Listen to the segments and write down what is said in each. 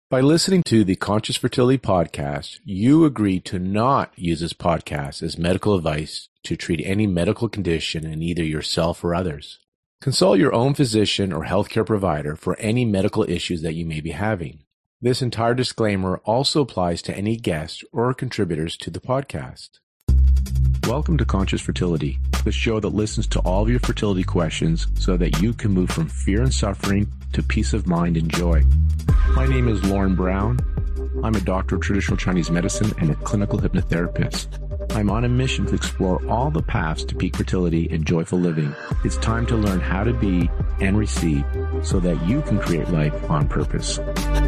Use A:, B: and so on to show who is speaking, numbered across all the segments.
A: By listening to the Conscious Fertility Podcast, you agree to not use this podcast as medical advice to treat any medical condition in either yourself or others. Consult your own physician or healthcare provider for any medical issues that you may be having. This entire disclaimer also applies to any guests or contributors to the podcast. Welcome to Conscious Fertility, the show that listens to all of your fertility questions so that you can move from fear and suffering to peace of mind and joy. My name is Lauren Brown. I'm a doctor of traditional Chinese medicine and a clinical hypnotherapist. I'm on a mission to explore all the paths to peak fertility and joyful living. It's time to learn how to be and receive so that you can create life on purpose.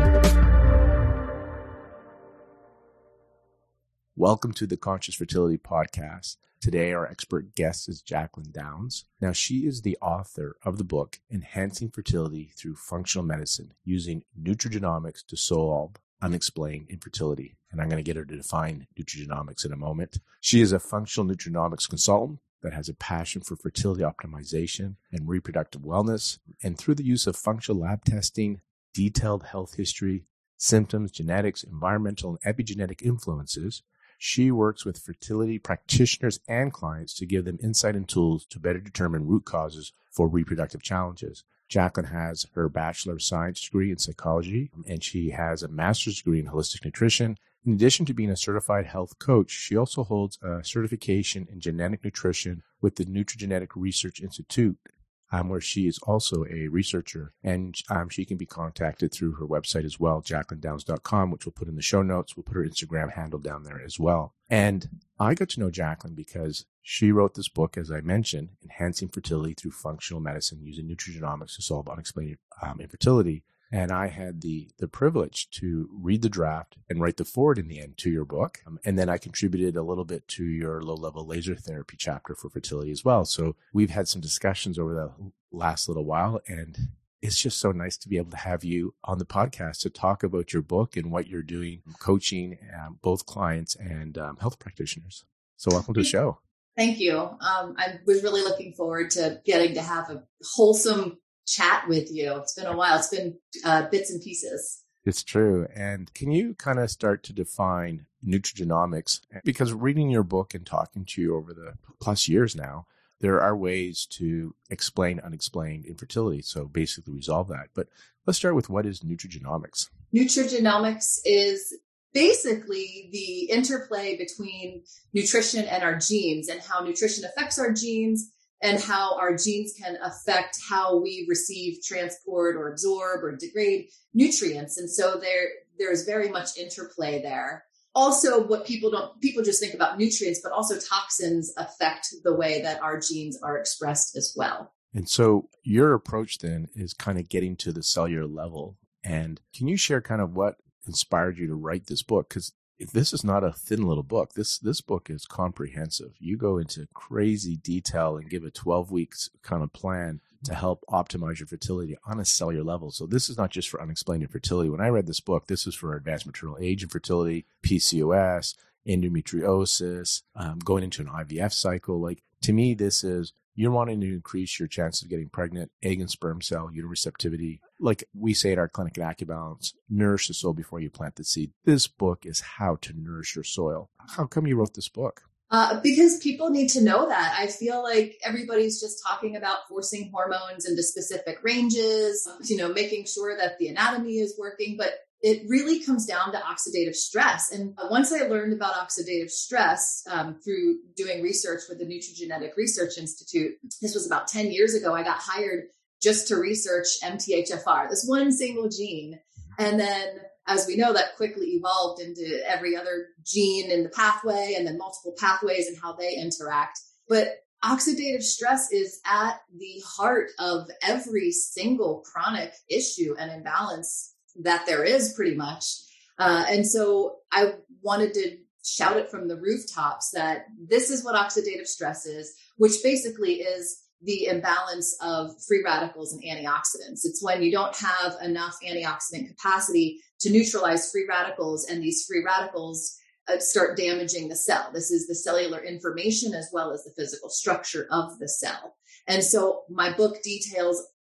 A: Welcome to the Conscious Fertility Podcast. Today, our expert guest is Jacqueline Downs. Now, she is the author of the book, Enhancing Fertility Through Functional Medicine, using nutrigenomics to solve unexplained infertility. And I'm going to get her to define nutrigenomics in a moment. She is a functional nutrigenomics consultant that has a passion for fertility optimization and reproductive wellness. And through the use of functional lab testing, detailed health history, symptoms, genetics, environmental, and epigenetic influences, she works with fertility practitioners and clients to give them insight and tools to better determine root causes for reproductive challenges. Jacqueline has her Bachelor of Science degree in psychology, and she has a master's degree in holistic nutrition. In addition to being a certified health coach, she also holds a certification in genetic nutrition with the Nutrigenetic Research Institute, where she is also a researcher, and she can be contacted through her website as well, jacquelinedowns.com, which we'll put in the show notes. We'll put her Instagram handle down there as well. And I got to know Jacqueline because she wrote this book, as I mentioned, Enhancing Fertility Through Functional Medicine, using nutrigenomics to solve unexplained infertility. And I had the privilege to read the draft and write the foreword in the end to your book. And then I contributed a little bit to your low-level laser therapy chapter for fertility as well. So we've had some discussions over the last little while, and it's just so nice to be able to have you on the podcast to talk about your book and what you're doing, coaching both clients and health practitioners. So welcome to the show.
B: Thank you. I was really looking forward to getting to have a wholesome chat with you. It's been a while. It's been bits and pieces.
A: It's true. And can you kind of start to define nutrigenomics? Because reading your book and talking to you over the plus years now, there are ways to explain unexplained infertility. So basically resolve that. But let's start with, what is nutrigenomics?
B: Nutrigenomics is basically the interplay between nutrition and our genes, and how nutrition affects our genes, and how our genes can affect how we receive, transport, or absorb or degrade nutrients. And so there's very much interplay there. Also, what people just think about nutrients, but also toxins affect the way that our genes are expressed as well.
A: And so your approach then is kind of getting to the cellular level. And can you share kind of what inspired you to write this book? Because this is not a thin little book. This book is comprehensive. You go into crazy detail and give a 12 weeks kind of plan to help optimize your fertility on a cellular level. So this is not just for unexplained infertility. When I read this book, this is for advanced maternal age infertility, PCOS, endometriosis, going into an IVF cycle. Like, to me, this is, you're wanting to increase your chances of getting pregnant, egg and sperm cell, uteroreceptivity. Like we say at our clinic at AccuBalance, nourish the soil before you plant the seed. This book is how to nourish your soil. How come you wrote this book?
B: Because people need to know that. I feel like everybody's just talking about forcing hormones into specific ranges, making sure that the anatomy is working, but it really comes down to oxidative stress. And once I learned about oxidative stress through doing research with the Nutrigenetic Research Institute, this was about 10 years ago, I got hired just to research MTHFR, this one single gene. And then, as we know, that quickly evolved into every other gene in the pathway, and then multiple pathways and how they interact. But oxidative stress is at the heart of every single chronic issue and imbalance that there is, pretty much. And so I wanted to shout it from the rooftops that this is what oxidative stress is, which basically is the imbalance of free radicals and antioxidants. It's when you don't have enough antioxidant capacity to neutralize free radicals, and these free radicals start damaging the cell. This is the cellular information as well as the physical structure of the cell. And so my book details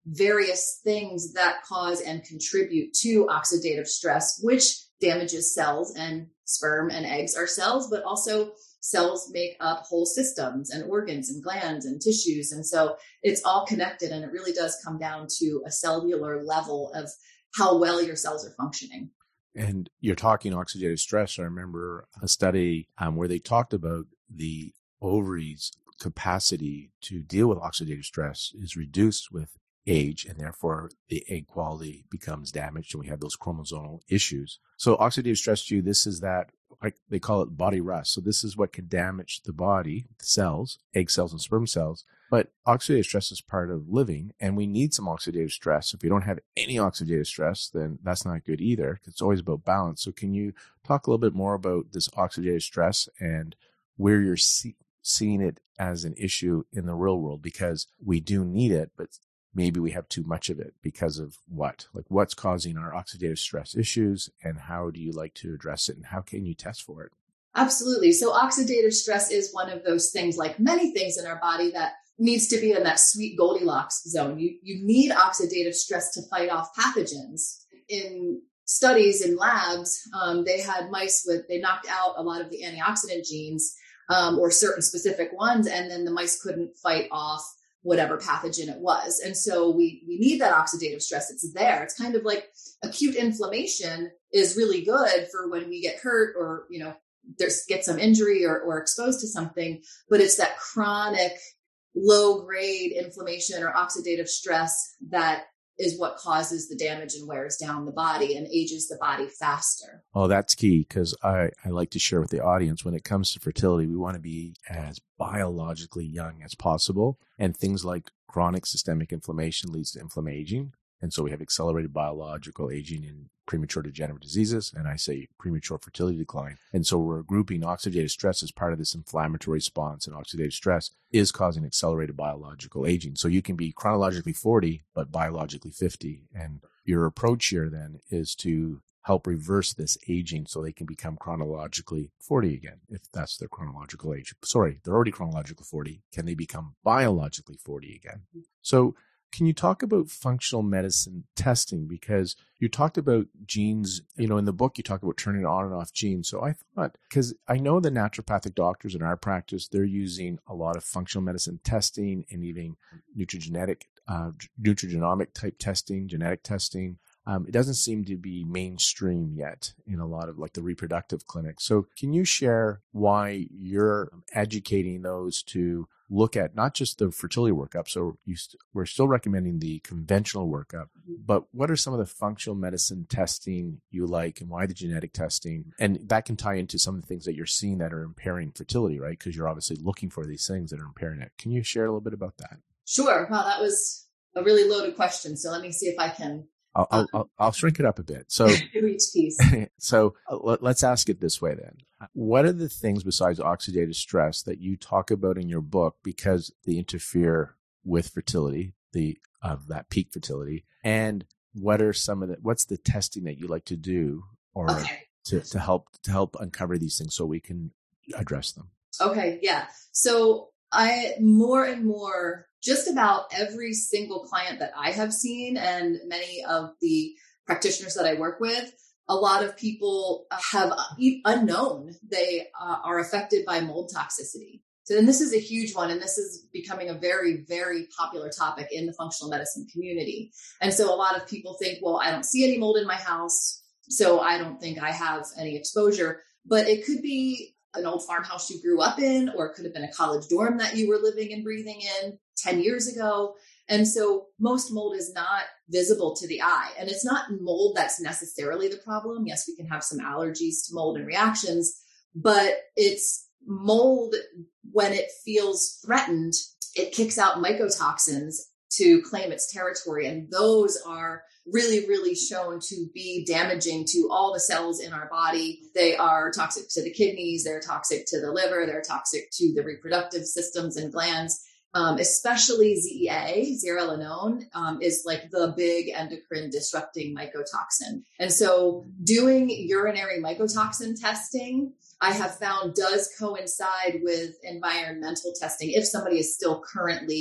B: various things that cause and contribute to oxidative stress, which damages cells, and sperm and eggs are cells, but also cells make up whole systems and organs and glands and tissues. And so it's all connected, and it really does come down to a cellular level of how well your cells are functioning.
A: And you're talking oxidative stress. I remember a study where they talked about the ovaries' capacity to deal with oxidative stress is reduced with age, and therefore the egg quality becomes damaged, and we have those chromosomal issues. So oxidative stress, to you, this is that, like they call it body rust. So this is what can damage the body, the cells, egg cells and sperm cells. But oxidative stress is part of living, and we need some oxidative stress. If you don't have any oxidative stress, then that's not good either. It's always about balance. So can you talk a little bit more about this oxidative stress and where you're seeing it as an issue in the real world? Because we do need it, but maybe we have too much of it because of what? Like what's causing our oxidative stress issues, and how do you like to address it, and how can you test for it?
B: Absolutely. So oxidative stress is one of those things, like many things in our body, that needs to be in that sweet Goldilocks zone. You need oxidative stress to fight off pathogens. In studies in labs, they had mice they knocked out a lot of the antioxidant genes, or certain specific ones, and then the mice couldn't fight off whatever pathogen it was. And so we need that oxidative stress. It's there. It's kind of like acute inflammation is really good for when we get hurt, or, get some injury or exposed to something, but it's that chronic low grade inflammation or oxidative stress that is what causes the damage and wears down the body and ages the body faster.
A: Oh, that's key, because I like to share with the audience, when it comes to fertility, we want to be as biologically young as possible. And things like chronic systemic inflammation leads to inflammaging. And so we have accelerated biological aging in premature degenerative diseases, and I say premature fertility decline. And so we're grouping oxidative stress as part of this inflammatory response, and oxidative stress is causing accelerated biological aging. So you can be chronologically 40, but biologically 50. And your approach here then is to help reverse this aging so they can become chronologically 40 again, if that's their chronological age. Sorry, they're already chronologically 40. Can they become biologically 40 again? So can you talk about functional medicine testing? Because you talked about genes, in the book, you talk about turning on and off genes. So I thought, because I know the naturopathic doctors in our practice, they're using a lot of functional medicine testing and even nutrigenomic type testing, genetic testing. It doesn't seem to be mainstream yet in a lot of like the reproductive clinics. So can you share why you're educating those to look at not just the fertility workup? So we're still recommending the conventional workup, but what are some of the functional medicine testing you like, and why the genetic testing? And that can tie into some of the things that you're seeing that are impairing fertility, right? Because you're obviously looking for these things that are impairing it. Can you share a little bit about that?
B: Sure. Wow, that was a really loaded question. So let me see if I can.
A: I'll shrink it up a bit. So
B: each piece.
A: So let's ask it this way then. What are the things besides oxidative stress that you talk about in your book because they interfere with fertility, that peak fertility? And what are what's the testing that you like to do or to help uncover these things so we can address them?
B: Okay. Yeah. So I more and more, just about every single client that I have seen and many of the practitioners that I work with, a lot of people have unknown they are affected by mold toxicity. So then this is a huge one, and this is becoming a very, very popular topic in the functional medicine community. And so a lot of people think, well, I don't see any mold in my house, so I don't think I have any exposure. But it could be an old farmhouse you grew up in, or it could have been a college dorm that you were living and breathing in 10 years ago. And so most mold is not visible to the eye, and it's not mold that's necessarily the problem. Yes, we can have some allergies to mold and reactions, but it's mold when it feels threatened, it kicks out mycotoxins to claim its territory. And those are really, really shown to be damaging to all the cells in our body. They are toxic to the kidneys. They're toxic to the liver. They're toxic to the reproductive systems and glands. Especially ZEA, zearalenone, is like the big endocrine disrupting mycotoxin. And so doing urinary mycotoxin testing, I have found, does coincide with environmental testing if somebody is still currently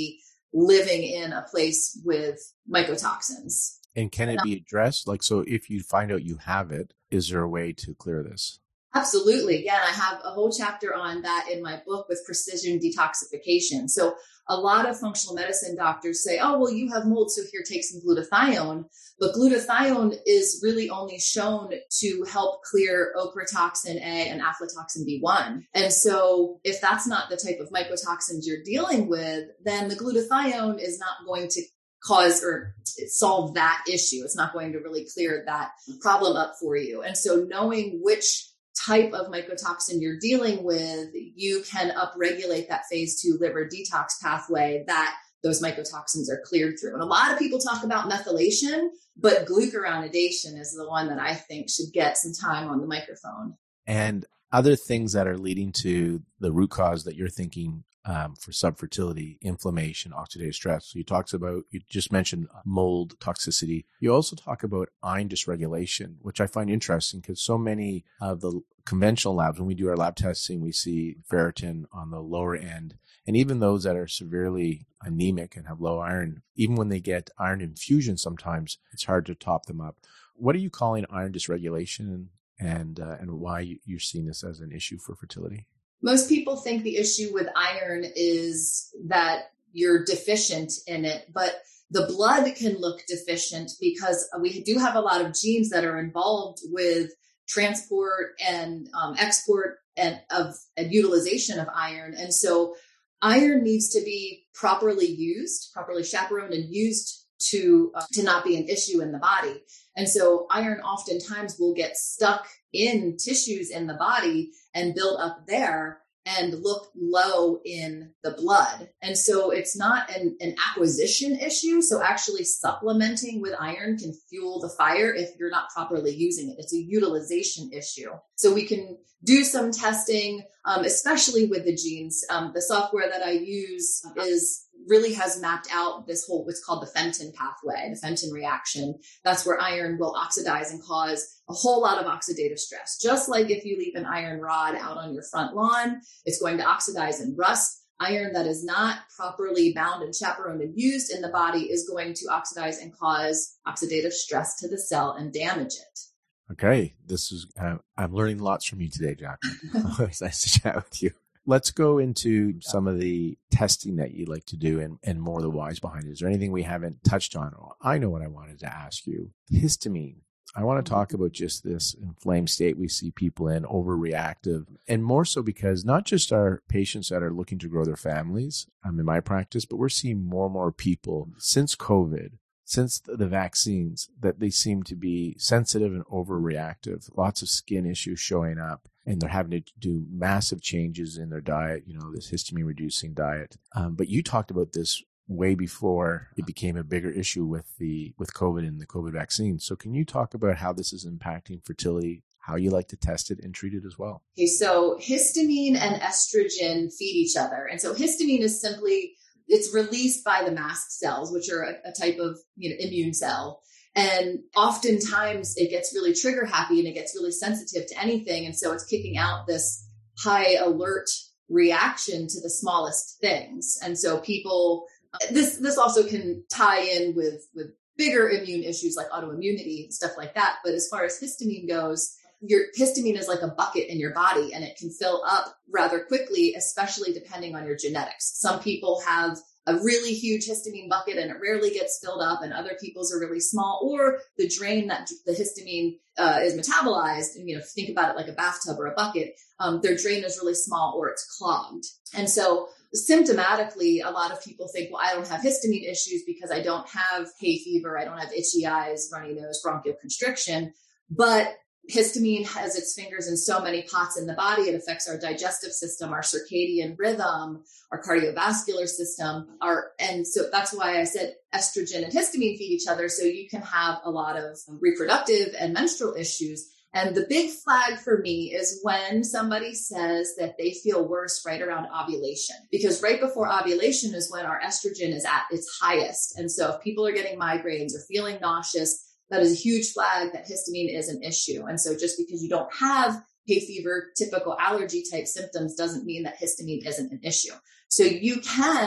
B: living in a place with mycotoxins.
A: And can it be addressed? Like, so if you find out you have it, is there a way to clear this?
B: Absolutely. Yeah. And I have a whole chapter on that in my book with precision detoxification. So a lot of functional medicine doctors say, oh, well, you have mold, so here, take some glutathione. But glutathione is really only shown to help clear ochratoxin A and aflatoxin B1. And so if that's not the type of mycotoxins you're dealing with, then the glutathione is not going to cause or solve that issue. It's not going to really clear that problem up for you. And so knowing which type of mycotoxin you're dealing with, you can upregulate that phase 2 liver detox pathway that those mycotoxins are cleared through. And a lot of people talk about methylation, but glucuronidation is the one that I think should get some time on the microphone.
A: And other things that are leading to the root cause that you're thinking for subfertility, inflammation, oxidative stress. So you just mentioned mold toxicity. You also talk about iron dysregulation, which I find interesting because so many of the conventional labs, when we do our lab testing, we see ferritin on the lower end. And even those that are severely anemic and have low iron, even when they get iron infusion, sometimes it's hard to top them up. What are you calling iron dysregulation and why you're seeing this as an issue for fertility?
B: Most people think the issue with iron is that you're deficient in it, but the blood can look deficient because we do have a lot of genes that are involved with transport and export and utilization of iron. And so iron needs to be properly used, properly chaperoned and used to not be an issue in the body. And so iron oftentimes will get stuck in tissues in the body and build up there and look low in the blood. And so it's not an acquisition issue. So actually supplementing with iron can fuel the fire if you're not properly using it. It's a utilization issue. So we can do some testing, especially with the genes. The software that I use really has mapped out this whole, what's called the Fenton pathway, the Fenton reaction. That's where iron will oxidize and cause a whole lot of oxidative stress. Just like if you leave an iron rod out on your front lawn, it's going to oxidize and rust. Iron that is not properly bound and chaperoned and used in the body is going to oxidize and cause oxidative stress to the cell and damage it.
A: Okay. This is, I'm learning lots from you today, Jacqueline. Always nice to chat with you. Let's go into some of the testing that you like to do and more of the whys behind it. Is there anything we haven't touched on? I know what I wanted to ask you. Histamine. I want to talk about just this inflamed state we see people in, overreactive, and more so because not just our patients that are looking to grow their families in my practice, but we're seeing more and more people since COVID, since the vaccines, that they seem to be sensitive and overreactive, lots of skin issues showing up. And they're having to do massive changes in their diet, this histamine reducing diet. But you talked about this way before it became a bigger issue with COVID and the COVID vaccine. So can you talk about how this is impacting fertility, how you like to test it and treat it as well?
B: Okay, so histamine and estrogen feed each other. And so histamine is simply, it's released by the mast cells, which are a type of immune cell. And oftentimes it gets really trigger happy and it gets really sensitive to anything. And so it's kicking out this high alert reaction to the smallest things. And so people, this also can tie in with bigger immune issues like autoimmunity and stuff like that. But as far as histamine goes, your histamine is like a bucket in your body and it can fill up rather quickly, especially depending on your genetics. Some people have a really huge histamine bucket and it rarely gets filled up, and other people's are really small, or the drain that the histamine is metabolized. And, if you think about it like a bathtub or a bucket, their drain is really small or it's clogged. And so symptomatically, a lot of people think, well, I don't have histamine issues because I don't have hay fever. I don't have itchy eyes, runny nose, bronchial constriction, but histamine has its fingers in so many pots in the body. It affects our digestive system, our circadian rhythm, our cardiovascular system, and so that's why I said estrogen and histamine feed each other. So you can have a lot of reproductive and menstrual issues. And the big flag for me is when somebody says that they feel worse right around ovulation, because right before ovulation is when our estrogen is at its highest. And so if people are getting migraines or feeling nauseous, that is a huge flag that histamine is an issue. And so just because you don't have hay fever, typical allergy type symptoms doesn't mean that histamine isn't an issue. So you can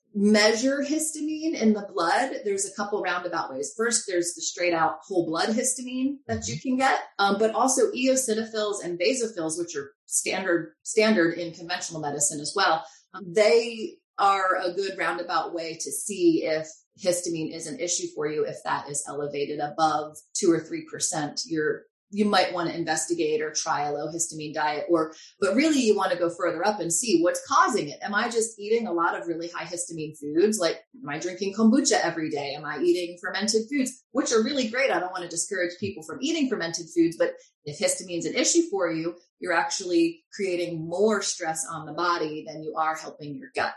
B: measure histamine in the blood, there's a couple roundabout ways. First, there's the straight out whole blood histamine that you can get, but also eosinophils and basophils, which are standard in conventional medicine as well. They are a good roundabout way to see if histamine is an issue for you. If that is elevated above 2 or 3%, you might want to investigate or try a low histamine diet, but really you want to go further up and see what's causing it. Am I just eating a lot of really high histamine foods? Like, am I drinking kombucha every day? Am I eating fermented foods, which are really great? I don't want to discourage people from eating fermented foods, but if histamine is an issue for you, you're actually creating more stress on the body than you are helping your gut.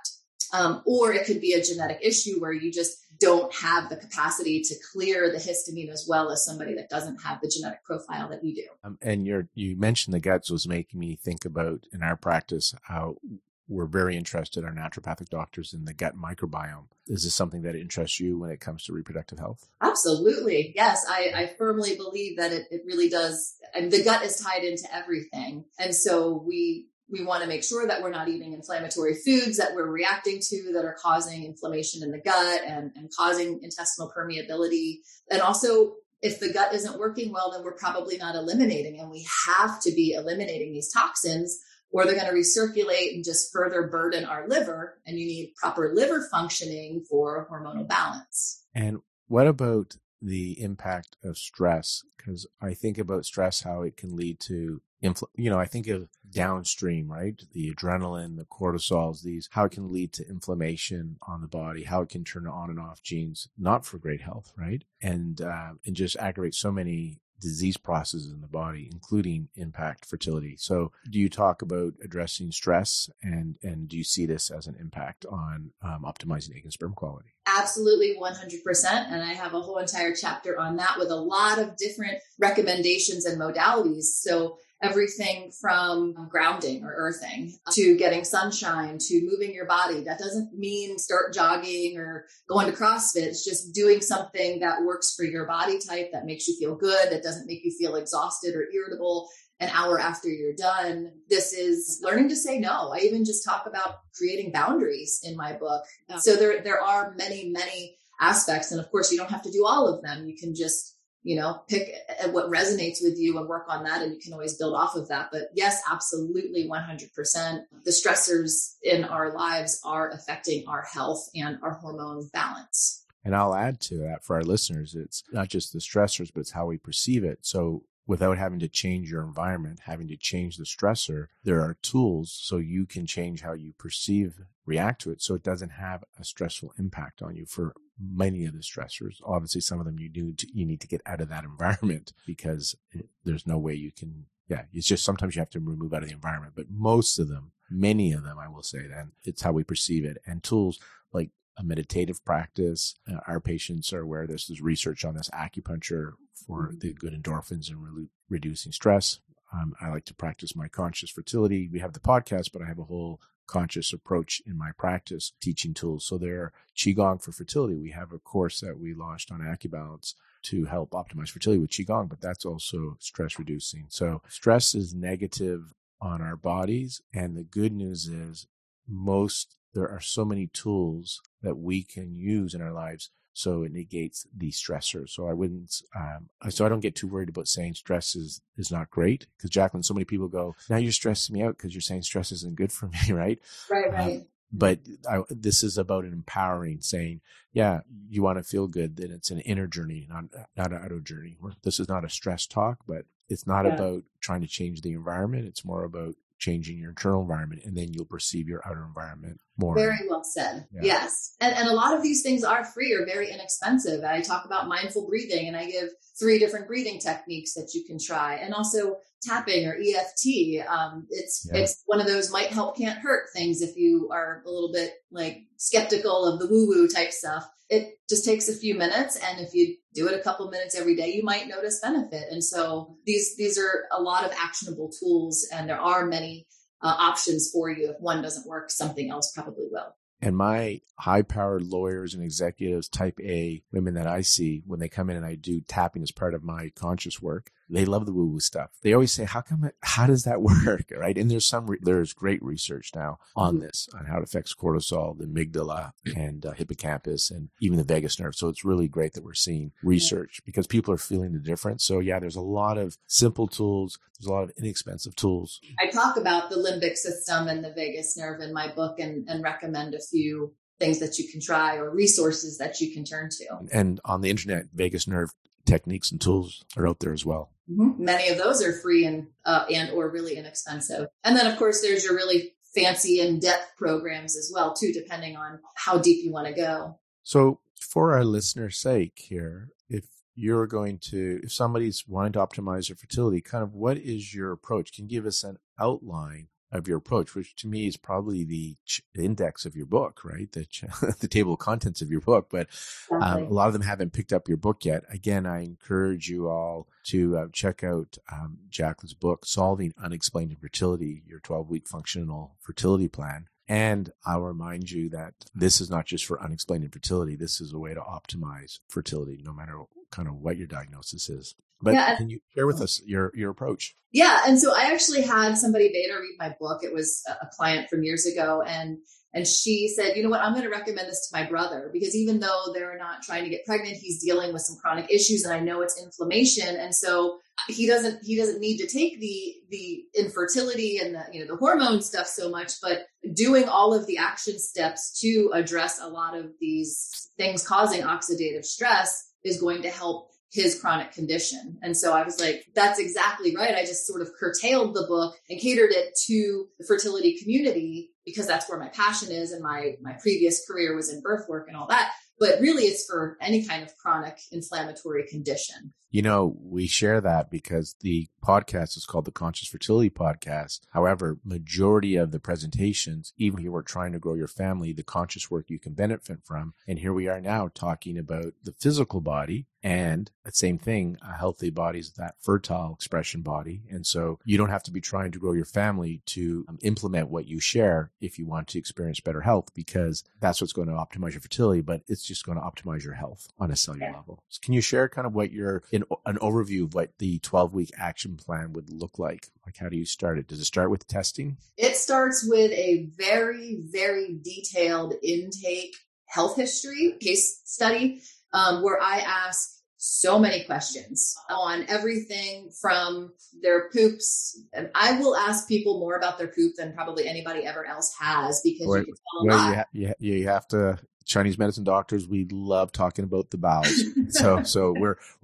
B: Or it could be a genetic issue where you just don't have the capacity to clear the histamine as well as somebody that doesn't have the genetic profile that you do.
A: And you mentioned the guts was making me think about, in our practice, how we're very interested, our naturopathic doctors, in the gut microbiome. Is this something that interests you when it comes to reproductive health?
B: Absolutely. Yes. I firmly believe that it really does. And the gut is tied into everything. And so we want to make sure that we're not eating inflammatory foods that we're reacting to that are causing inflammation in the gut and causing intestinal permeability. And also, if the gut isn't working well, then we're probably not eliminating, and we have to be eliminating these toxins or they're going to recirculate and just further burden our liver. And you need proper liver functioning for hormonal balance.
A: And what about the impact of stress? Because I think about stress, how it can lead to I think of downstream, right? The adrenaline, the cortisols, how it can lead to inflammation on the body, how it can turn on and off genes, not for great health, right? And just aggravate so many disease processes in the body, including impact fertility. So do you talk about addressing stress, and do you see this as an impact on optimizing egg and sperm quality?
B: Absolutely, 100%. And I have a whole entire chapter on that with a lot of different recommendations and modalities. So everything from grounding or earthing to getting sunshine to moving your body. That doesn't mean start jogging or going to CrossFit. It's just doing something that works for your body type, that makes you feel good, that doesn't make you feel exhausted or irritable an hour after you're done. This is learning to say no. I even just talk about creating boundaries in my book. So there are many, many aspects. And of course, you don't have to do all of them. You can just pick what resonates with you and work on that. And you can always build off of that. But yes, absolutely, 100%. The stressors in our lives are affecting our health and our hormone balance.
A: And I'll add to that for our listeners, it's not just the stressors, but it's how we perceive it. So without having to change your environment, having to change the stressor, there are tools so you can change how you react to it, so it doesn't have a stressful impact on you. For many of the stressors, obviously some of them you need to get out of that environment because there's no way you can, it's just sometimes you have to remove out of the environment. But many of them, I will say, then it's how we perceive it. And tools like a meditative practice, our patients are aware there's research on this, acupuncture for the good endorphins and reducing stress. I like to practice my conscious fertility. We have the podcast, but I have a whole conscious approach in my practice, teaching tools. So there are Qigong for fertility. We have a course that we launched on AccuBalance to help optimize fertility with Qigong, but that's also stress reducing. So stress is negative on our bodies. And the good news is there are so many tools that we can use in our lives so it negates the stressor. So I don't get too worried about saying stress is not great, because Jacqueline, so many people go, now you're stressing me out because you're saying stress isn't good for me, right?
B: Right.
A: But this is about an empowering, saying, you want to feel good, then it's an inner journey, not an outer journey. This is not a stress talk, but it's not about trying to change the environment. It's more about changing your internal environment, and then you'll perceive your outer environment more.
B: Very well said. Yeah. Yes. And a lot of these things are free or very inexpensive. I talk about mindful breathing, and I give 3 different breathing techniques that you can try. And also tapping or EFT. It's one of those might help, can't hurt things if you are a little bit like skeptical of the woo-woo type stuff. It just takes a few minutes. And if you do it a couple minutes every day, you might notice benefit. And so these are a lot of actionable tools, and there are many options for you. If one doesn't work, something else probably will.
A: And my high-powered lawyers and executives, type A women that I see when they come in and I do tapping as part of my conscious work, they love the woo-woo stuff. They always say, how does that work? Right. And there's great research now on this, on how it affects cortisol, the amygdala and hippocampus, and even the vagus nerve. So it's really great that we're seeing research because people are feeling the difference. So yeah, there's a lot of simple tools. There's a lot of inexpensive tools.
B: I talk about the limbic system and the vagus nerve in my book and recommend a few things that you can try or resources that you can turn to.
A: And on the internet, vagus nerve techniques and tools are out there as well.
B: Mm-hmm. Many of those are free and or really inexpensive. And then of course there's your really fancy in-depth programs as well too, depending on how deep you want to go.
A: So for our listener's sake here, if somebody's wanting to optimize their fertility, kind of what is your approach? Can you give us an outline of your approach, which to me is probably the index of your book, right? The table of contents of your book. But a lot of them haven't picked up your book yet. Again, I encourage you all to check out Jacqueline's book, Solving Unexplained Infertility, your 12-week functional fertility plan. And I'll remind you that this is not just for unexplained infertility. This is a way to optimize fertility, no matter kind of what your diagnosis is. But can you share with us your approach?
B: Yeah. And so I actually had somebody beta read my book. It was a client from years ago. And she said, you know what, I'm going to recommend this to my brother because even though they're not trying to get pregnant, he's dealing with some chronic issues and I know it's inflammation. And so he doesn't need to take the infertility and the hormone stuff so much, but doing all of the action steps to address a lot of these things causing oxidative stress is going to help his chronic condition. And so I was like, that's exactly right. I just sort of curtailed the book and catered it to the fertility community because that's where my passion is. And my previous career was in birth work and all that. But really it's for any kind of chronic inflammatory condition.
A: We share that because the podcast is called the Conscious Fertility Podcast. However, majority of the presentations, even if you were trying to grow your family, the conscious work you can benefit from. And here we are now talking about the physical body and the same thing, a healthy body is that fertile expression body. And so you don't have to be trying to grow your family to implement what you share if you want to experience better health, because that's what's going to optimize your fertility, but it's just going to optimize your health on a cellular level. So can you share kind of what an overview of what the 12-week action plan would look like? Like, how do you start it? Does it start with testing?
B: It starts with a very, very detailed intake health history case study where I ask so many questions on everything from their poops. And I will ask people more about their poop than probably anybody ever else has because you can tell a lot.
A: You have to. Chinese medicine doctors, we love talking about the bowels. So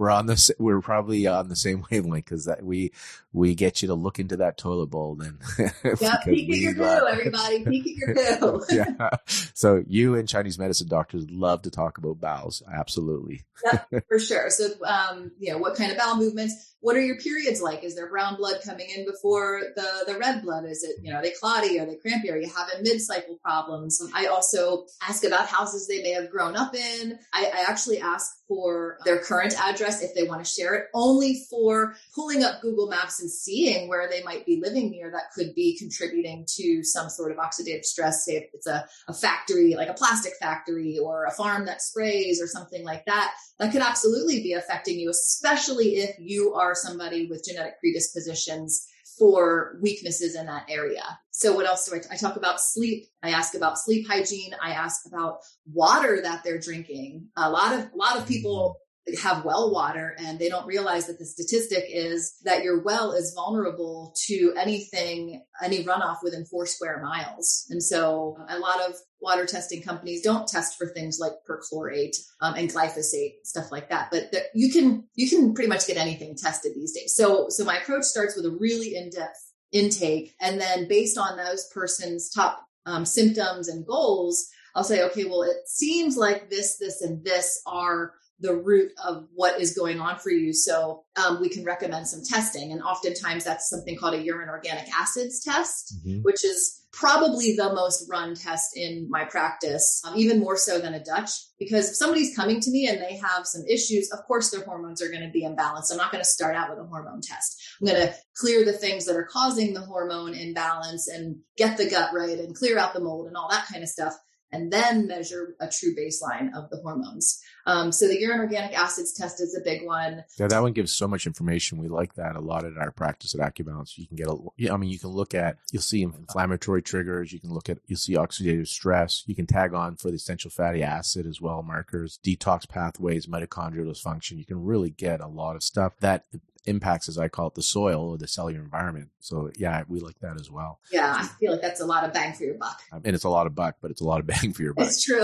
A: we're probably on the same wavelength because that we get you to look into that toilet bowl then.
B: Yeah, peek at your poo, everybody. Peek at your poo.
A: Yeah. So you and Chinese medicine doctors love to talk about bowels. Absolutely.
B: Yeah, for sure. So, what kind of bowel movements? What are your periods like? Is there brown blood coming in before the red blood? Is it, are they clotty? Are they crampy? Are you having mid-cycle problems? I also ask about houses they may have grown up in. I actually ask for their current address if they want to share it, only for pulling up Google Maps and seeing where they might be living near that could be contributing to some sort of oxidative stress. Say if it's a factory, like a plastic factory or a farm that sprays or something like that, that could absolutely be affecting you, especially if you are somebody with genetic predispositions for weaknesses in that area. So what else do I talk about? Sleep. I ask about sleep hygiene. I ask about water that they're drinking. A lot of people have well water and they don't realize that the statistic is that your well is vulnerable to any runoff within 4 square miles. And so a lot of water testing companies don't test for things like perchlorate and glyphosate, stuff like that. But you can pretty much get anything tested these days. So my approach starts with a really in-depth intake. And then based on those person's top symptoms and goals, I'll say, okay, well, it seems like this, and this are the root of what is going on for you. So we can recommend some testing. And oftentimes that's something called a urine organic acids test, which is probably the most run test in my practice, even more so than a Dutch, because if somebody's coming to me and they have some issues, of course their hormones are going to be imbalanced. I'm not going to start out with a hormone test. I'm going to clear the things that are causing the hormone imbalance and get the gut right and clear out the mold and all that kind of stuff. and then measure a true baseline of the hormones. So the urine organic acids test is a big one.
A: Yeah, that one gives so much information. We like that a lot at our practice at AccuBalance. You can get you can look at, you'll see inflammatory triggers. You'll see oxidative stress. You can tag on for the essential fatty acid as well, markers, detox pathways, mitochondrial dysfunction. You can really get a lot of stuff that impacts, as I call it, the soil or the cellular environment. So yeah, we like that as well.
B: Yeah, I feel like that's a lot of bang for your buck.
A: And it's a lot of buck, but it's a lot of bang for your buck.
B: It's true.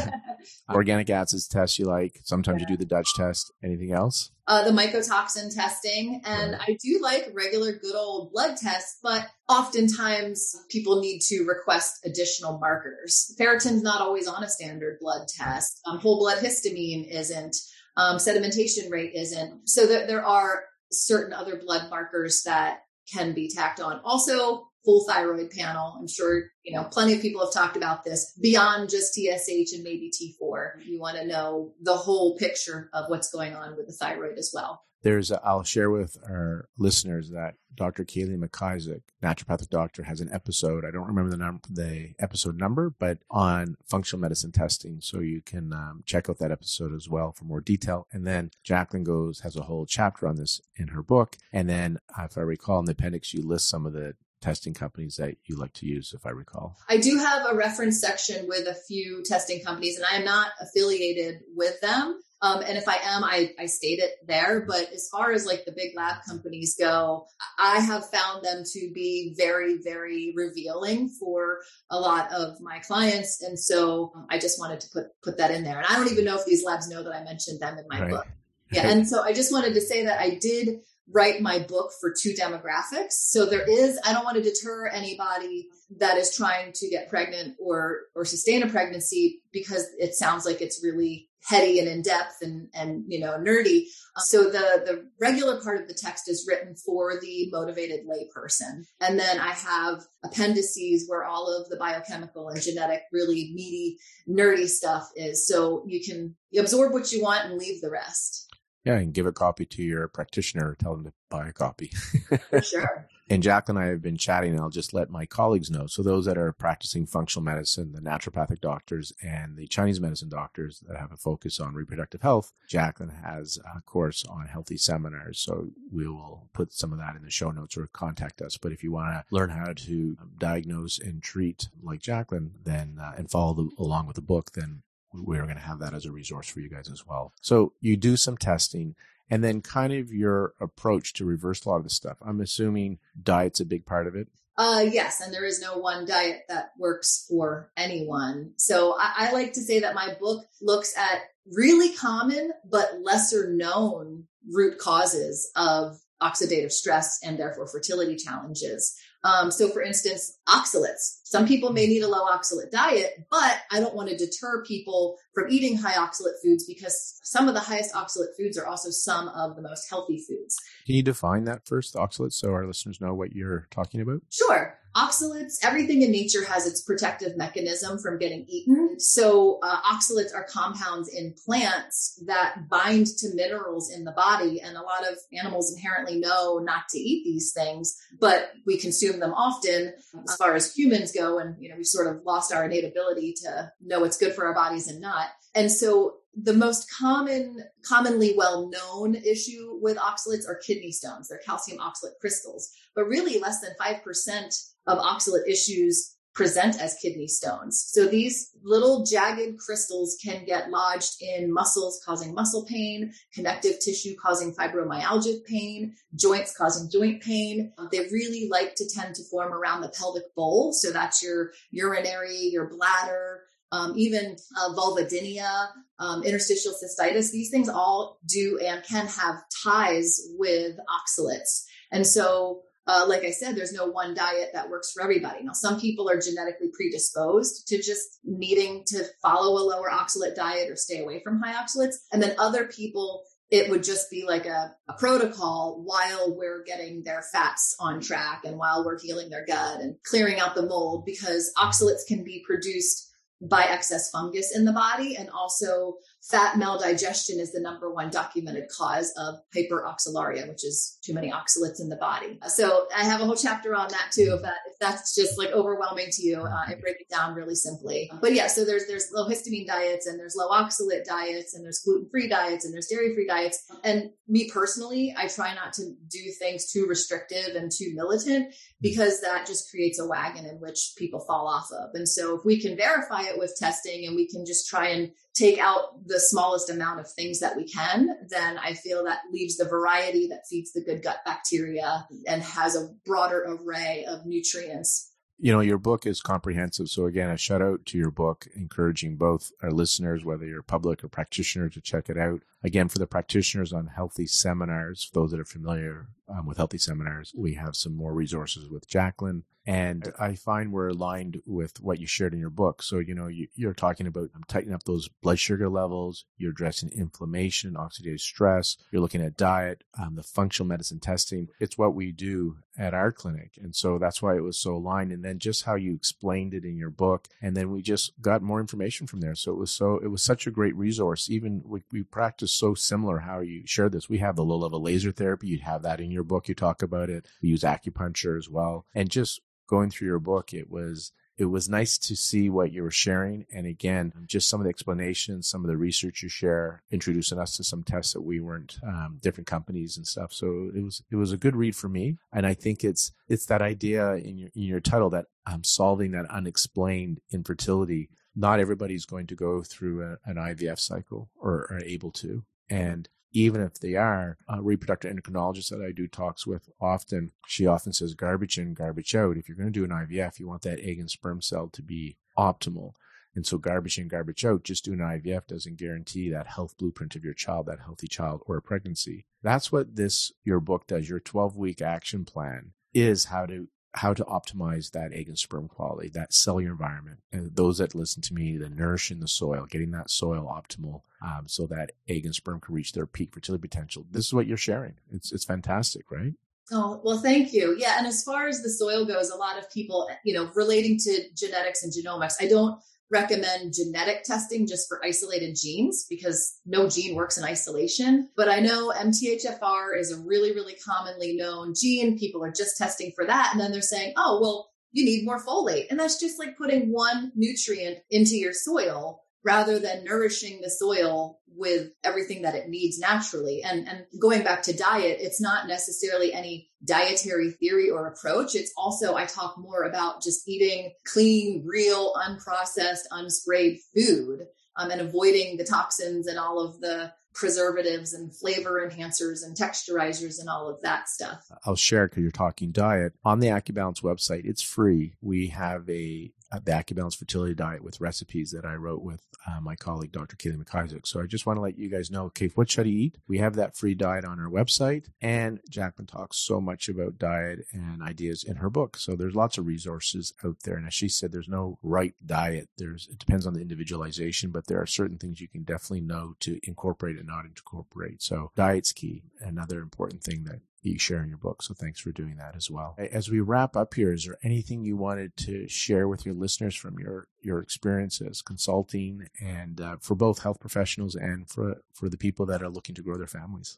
A: Organic acids test you like. Sometimes you do the Dutch test. Anything else?
B: The mycotoxin testing. And I do like regular good old blood tests, but oftentimes people need to request additional markers. Ferritin's not always on a standard blood test. Whole blood histamine isn't. Sedimentation rate isn't. So there are certain other blood markers that can be tacked on. Also, full thyroid panel. I'm sure, plenty of people have talked about this beyond just TSH and maybe T4. You want to know the whole picture of what's going on with the thyroid as well.
A: I'll share with our listeners that Dr. Kaylee McIsaac, naturopathic doctor, has an episode. I don't remember the episode number, but on functional medicine testing. So you can check out that episode as well for more detail. And then Jacqueline has a whole chapter on this in her book. And then if I recall in the appendix, you list some of the testing companies that you like to use, if I recall.
B: I do have a reference section with a few testing companies, and I am not affiliated with them. And if I am, I state it there. But as far as like the big lab companies go, I have found them to be very, very revealing for a lot of my clients. And so I just wanted to put that in there. And I don't even know if these labs know that I mentioned them in my book. Yeah. And so I just wanted to say that I did write my book for two demographics. So I don't want to deter anybody that is trying to get pregnant or sustain a pregnancy, because it sounds like it's really heady and in depth and nerdy. So the regular part of the text is written for the motivated layperson. And then I have appendices where all of the biochemical and genetic, really meaty, nerdy stuff is. So you absorb what you want and leave the rest.
A: Yeah, and give a copy to your practitioner. Tell them to buy a copy.
B: For sure.
A: And Jacqueline and I have been chatting, and I'll just let my colleagues know. So those that are practicing functional medicine, the naturopathic doctors and the Chinese medicine doctors that have a focus on reproductive health, Jacqueline has a course on healthy seminars. So we will put some of that in the show notes or contact us. But if you want to learn how to diagnose and treat like Jacqueline, then and follow along with the book, then we're going to have that as a resource for you guys as well. So you do some testing, and then kind of your approach to reverse a lot of the stuff. I'm assuming diet's a big part of it.
B: Yes. And there is no one diet that works for anyone. So I like to say that my book looks at really common but lesser known root causes of oxidative stress and therefore fertility challenges. So for instance, oxalates. Some people may need a low oxalate diet, but I don't want to deter people from eating high oxalate foods, because some of the highest oxalate foods are also some of the most healthy foods.
A: Can you define that first, oxalates, so our listeners know what you're talking about?
B: Sure. Oxalates, everything in nature has its protective mechanism from getting eaten. So oxalates are compounds in plants that bind to minerals in the body. And a lot of animals inherently know not to eat these things, but we consume them often as far as humans go. And, we've sort of lost our innate ability to know what's good for our bodies and not. And so the most commonly well-known issue with oxalates are kidney stones. They're calcium oxalate crystals, but really less than 5% of oxalate issues present as kidney stones. So these little jagged crystals can get lodged in muscles, causing muscle pain, connective tissue causing fibromyalgia pain, joints causing joint pain. They really like to tend to form around the pelvic bowl. So that's your urinary, your bladder, even vulvodynia, interstitial cystitis. These things all do and can have ties with oxalates. And so like I said, there's no one diet that works for everybody. Now, some people are genetically predisposed to just needing to follow a lower oxalate diet or stay away from high oxalates. And then other people, it would just be like a protocol while we're getting their fats on track and while we're healing their gut and clearing out the mold, because oxalates can be produced by excess fungus in the body. And also fat maldigestion is the number one documented cause of hyperoxaluria, which is too many oxalates in the body. So I have a whole chapter on that too. If that's just like overwhelming to you, I break it down really simply. But yeah, so there's low histamine diets, and there's low oxalate diets, and there's gluten-free diets, and there's dairy-free diets. And me personally, I try not to do things too restrictive and too militant, because that just creates a wagon in which people fall off of. And so if we can verify it with testing, and we can just try and take out the smallest amount of things that we can, then I feel that leaves the variety that feeds the good gut bacteria and has a broader array of nutrients.
A: You know, your book is comprehensive. So again, a shout out to your book, encouraging both our listeners, whether you're public or practitioner, to check it out. Again, for the practitioners on Healthy Seminars, those that are familiar with Healthy Seminars, we have some more resources with Jacqueline. And I find we're aligned with what you shared in your book. So, you know, you're talking about tightening up those blood sugar levels. You're addressing inflammation, oxidative stress. You're looking at diet, the functional medicine testing. It's what we do at our clinic. And so that's why it was so aligned. And then just how you explained it in your book. And then we just got more information from there. So it was such a great resource. Even we practice so similar how you shared this. We have the low level laser therapy. You'd have that in your book. You talk about it. We use acupuncture as well. And just going through your book, it was nice to see what you were sharing. And again, just some of the explanations, some of the research you share, introducing us to some tests that we weren't, different companies and stuff. So it was a good read for me. And I think it's that idea in your title that solving that unexplained infertility. Not everybody's going to go through an IVF cycle or are able to. And even if they are, a reproductive endocrinologist that I do talks with often, she often says garbage in, garbage out. If you're going to do an IVF, you want that egg and sperm cell to be optimal. And so garbage in, garbage out, just doing an IVF doesn't guarantee that health blueprint of your child, that healthy child or a pregnancy. That's what your book does. Your 12-week action plan is how to optimize that egg and sperm quality, that cellular environment. And those that listen to me, the nourishing the soil, getting that soil optimal, so that egg and sperm can reach their peak fertility potential. This is what you're sharing. It's fantastic, right?
B: Oh, well, thank you. Yeah. And as far as the soil goes, a lot of people, relating to genetics and genomics, I don't recommend genetic testing just for isolated genes, because no gene works in isolation. But I know MTHFR is a really, really commonly known gene. People are just testing for that. And then they're saying, oh, well, you need more folate. And that's just like putting one nutrient into your soil rather than nourishing the soil with everything that it needs naturally. And going back to diet, it's not necessarily any dietary theory or approach. It's also, I talk more about just eating clean, real, unprocessed, unsprayed food, and avoiding the toxins and all of the preservatives and flavor enhancers and texturizers and all of that stuff.
A: I'll share, because you're talking diet. On the AccuBalance website, it's free. We have the AccuBalance fertility diet with recipes that I wrote with my colleague, Dr. Kaylee McIsaac. So I just want to let you guys know, okay, what should I eat? We have that free diet on our website. And Jacqueline talks so much about diet and ideas in her book. So there's lots of resources out there. And as she said, there's no right diet. It depends on the individualization, but there are certain things you can definitely know to incorporate and not incorporate. So diet's key. Another important thing that you share in your book. So thanks for doing that as well. As we wrap up here, is there anything you wanted to share with your listeners from your experiences consulting and for both health professionals and for the people that are looking to grow their families?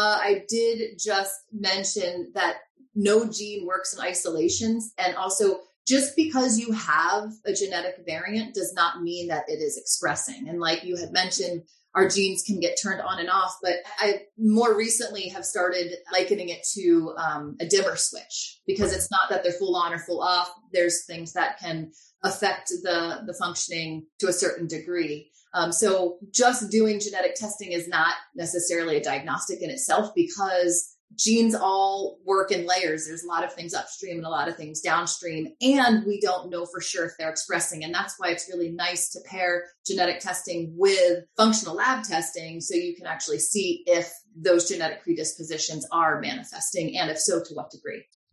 B: I did just mention that no gene works in isolations. And also, just because you have a genetic variant does not mean that it is expressing. And like you had mentioned, our genes can get turned on and off, but I more recently have started likening it to a dimmer switch, because it's not that they're full on or full off. There's things that can affect the functioning to a certain degree. So just doing genetic testing is not necessarily a diagnostic in itself, because genes all work in layers. There's a lot of things upstream and a lot of things downstream, and we don't know for sure if they're expressing. And that's why it's really nice to pair genetic testing with functional lab testing, so you can actually see if those genetic predispositions are manifesting, and if so, to what degree.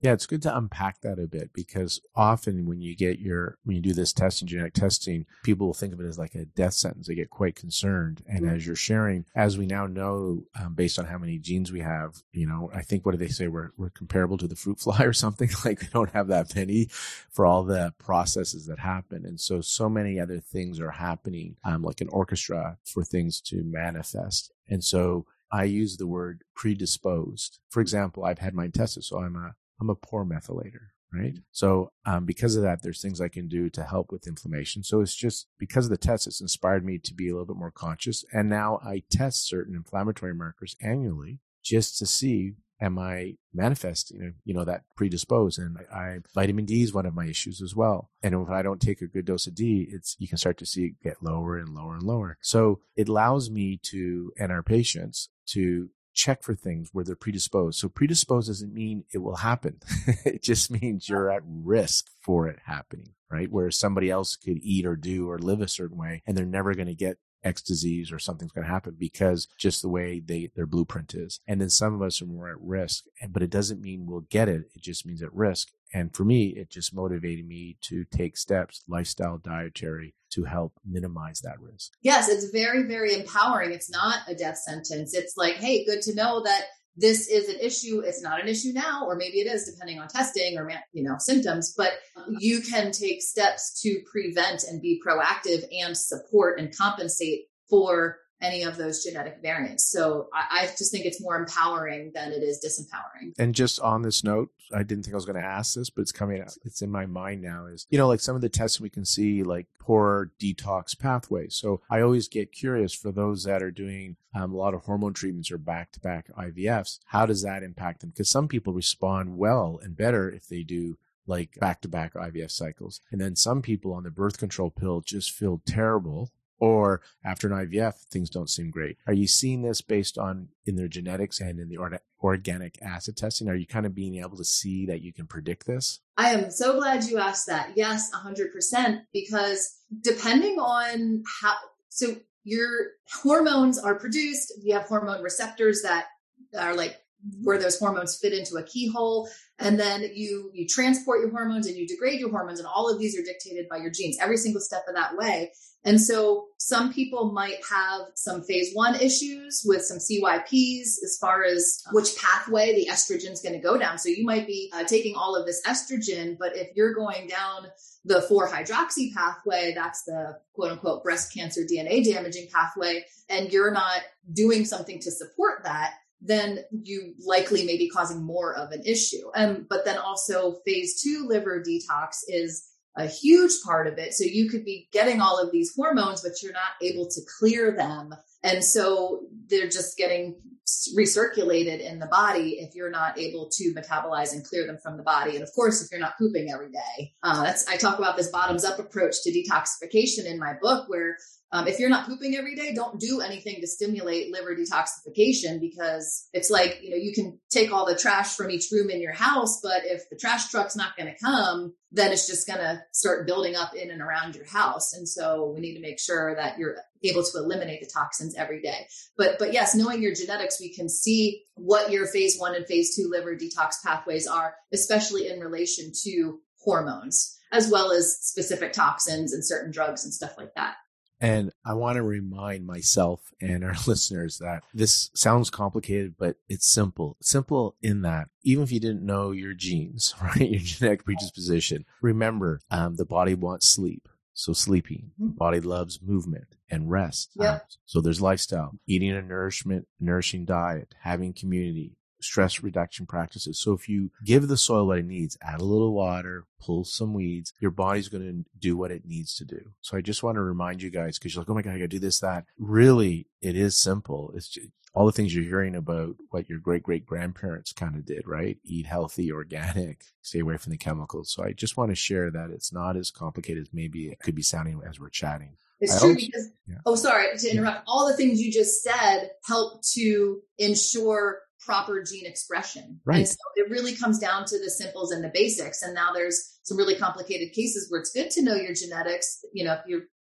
A: Yeah, it's good to unpack that a bit, because often when you do this testing, genetic testing, people will think of it as like a death sentence. They get quite concerned. And as you're sharing, as we now know, based on how many genes we have, I think, what do they say? We're comparable to the fruit fly or something. Like, we don't have that many for all the processes that happen. And so many other things are happening, like an orchestra for things to manifest. And so I use the word predisposed. For example, I've had mine tested, so I'm a poor methylator, right? So because of that, there's things I can do to help with inflammation. So it's just because of the test, it's inspired me to be a little bit more conscious. And now I test certain inflammatory markers annually just to see, am I manifesting, that predisposed? And vitamin D is one of my issues as well. And if I don't take a good dose of D, you can start to see it get lower and lower and lower. So it allows me and our patients to check for things where they're predisposed. So predisposed doesn't mean it will happen. It just means you're at risk for it happening, right? Whereas somebody else could eat or do or live a certain way, and they're never going to get X disease, or something's going to happen because just the way their blueprint is. And then some of us are more at risk, but it doesn't mean we'll get it. It just means at risk. And for me, it just motivated me to take steps, lifestyle, dietary, to help minimize that risk.
B: Yes, it's very, very empowering. It's not a death sentence. It's like, hey, good to know that this is an issue. It's not an issue now, or maybe it is depending on testing or, symptoms, but you can take steps to prevent and be proactive and support and compensate for any of those genetic variants. So I just think it's more empowering than it is disempowering.
A: And just on this note, I didn't think I was going to ask this, but it's coming up. It's in my mind now is, like some of the tests we can see, like poor detox pathways. So I always get curious for those that are doing a lot of hormone treatments or back-to-back IVFs, how does that impact them? Because some people respond well and better if they do like back-to-back IVF cycles. And then some people on the birth control pill just feel terrible, or after an IVF, things don't seem great. Are you seeing this based on in their genetics and in the organic acid testing? Are you kind of being able to see that you can predict this?
B: I am so glad you asked that. Yes, 100%, because depending on so your hormones are produced, you have hormone receptors that are like where those hormones fit into a keyhole. And then you transport your hormones and you degrade your hormones. And all of these are dictated by your genes, every single step of that way. And so some people might have some phase 1 issues with some CYPs as far as which pathway the estrogen is going to go down. So you might be taking all of this estrogen, but if you're going down the 4-hydroxy pathway, that's the quote unquote breast cancer DNA damaging pathway, and you're not doing something to support that, then you likely may be causing more of an issue. But then also phase 2 liver detox is a huge part of it. So you could be getting all of these hormones, but you're not able to clear them. And so they're just getting recirculated in the body if you're not able to metabolize and clear them from the body. And of course, if you're not pooping every day, I talk about this bottoms up approach to detoxification in my book, where if you're not pooping every day, don't do anything to stimulate liver detoxification, because it's like, you can take all the trash from each room in your house, but if the trash truck's not going to come, then it's just going to start building up in and around your house. And so we need to make sure that you're able to eliminate the toxins every day. But yes, knowing your genetics, we can see what your phase 1 and phase 2 liver detox pathways are, especially in relation to hormones, as well as specific toxins and certain drugs and stuff like that.
A: And I want to remind myself and our listeners that this sounds complicated, but it's simple. Simple in that even if you didn't know your genes, right, your genetic predisposition, remember the body wants sleep. So sleeping, body loves movement and rest.
B: Yep.
A: So there's lifestyle, eating a nourishing diet, having community, stress reduction practices. So if you give the soil what it needs, add a little water, pull some weeds, your body's going to do what it needs to do. So I just want to remind you guys, because you're like, oh my God, I got to do this, that. Really, it is simple. It's just all the things you're hearing about what your great-great-grandparents kind of did, right? Eat healthy, organic, stay away from the chemicals. So I just want to share that it's not as complicated as maybe it could be sounding as we're chatting.
B: It's true because, sorry to interrupt. All the things you just said help to ensure proper gene expression.
A: Right.
B: And so it really comes down to the simples and the basics. And now there's some really complicated cases where it's good to know your genetics. If you're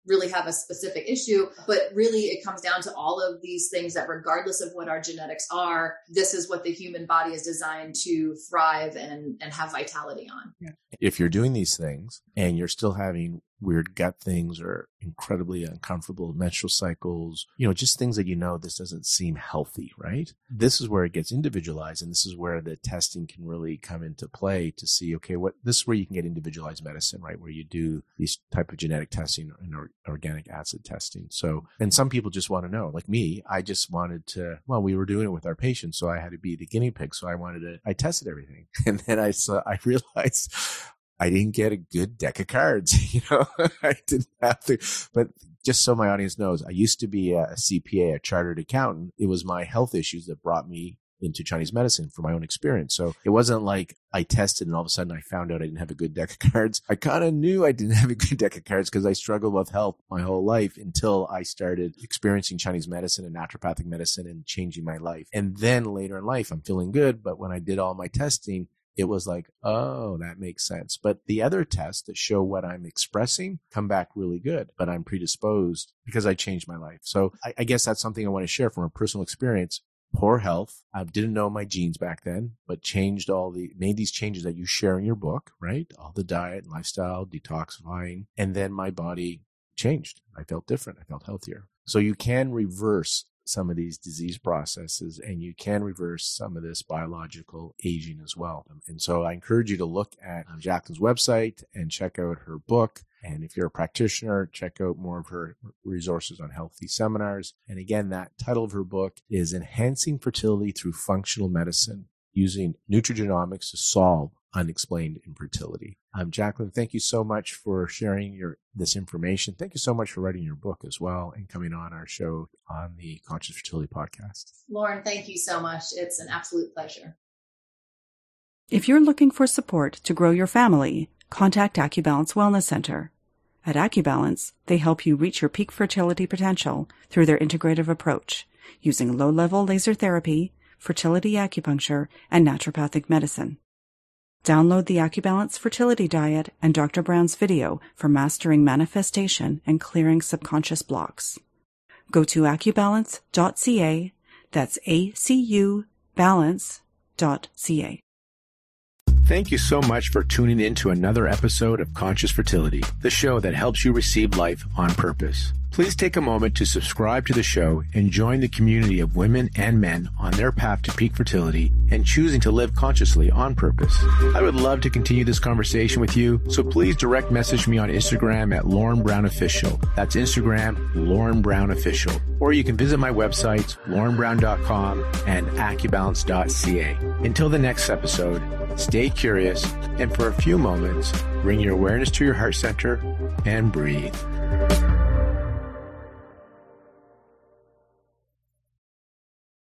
B: really have a specific issue, but really it comes down to all of these things that regardless of what our genetics are, this is what the human body is designed to thrive and have vitality on.
A: Yeah. If you're doing these things and you're still having weird gut things or incredibly uncomfortable menstrual cycles, just things that this doesn't seem healthy, right? This is where it gets individualized, and this is where the testing can really come into play to see, okay, this is where you can get individualized medicine, right? Where you do these type of genetic testing and organic acid testing. So, and some people just want to know, like me, I just wanted to, we were doing it with our patients, so I had to be the guinea pig. So I tested everything. And then I realized I didn't get a good deck of cards, I didn't have to, but just so my audience knows, I used to be a CPA, a chartered accountant. It was my health issues that brought me into Chinese medicine from my own experience. So it wasn't like I tested and all of a sudden I found out I didn't have a good deck of cards. I kind of knew I didn't have a good deck of cards because I struggled with health my whole life until I started experiencing Chinese medicine and naturopathic medicine and changing my life. And then later in life, I'm feeling good. But when I did all my testing, it was like, oh, that makes sense. But the other tests that show what I'm expressing come back really good, but I'm predisposed because I changed my life. So I guess that's something I want to share from a personal experience. Poor health. I didn't know my genes back then, but made these changes that you share in your book, right? All the diet, lifestyle, detoxifying. And then my body changed. I felt different. I felt healthier. So you can reverse some of these disease processes, and you can reverse some of this biological aging as well. And so I encourage you to look at Jacqueline's website and check out her book. And if you're a practitioner, check out more of her resources on healthy seminars. And again, that title of her book is Enhancing Fertility Through Functional Medicine, Using Nutrigenomics to Solve Unexplained Infertility. Jacqueline, thank you so much for sharing this information. Thank you so much for writing your book as well and coming on our show on the Conscious Fertility Podcast.
B: Lauren, thank you so much. It's an absolute pleasure.
C: If you're looking for support to grow your family, contact AccuBalance Wellness Center. At AccuBalance, they help you reach your peak fertility potential through their integrative approach, using low-level laser therapy, fertility acupuncture, and naturopathic medicine. Download the AccuBalance Fertility Diet and Dr. Brown's video for mastering manifestation and clearing subconscious blocks. Go to AccuBalance.ca, that's ACUBalance.ca.
A: Thank you so much for tuning in to another episode of Conscious Fertility, the show that helps you receive life on purpose. Please take a moment to subscribe to the show and join the community of women and men on their path to peak fertility and choosing to live consciously on purpose. I would love to continue this conversation with you, so please direct message me on Instagram at Lauren Brown Official. That's Instagram, Lauren Brown Official. Or you can visit my websites, laurenbrown.com and AccuBalance.ca. Until the next episode, stay curious, and for a few moments, bring your awareness to your heart center and breathe.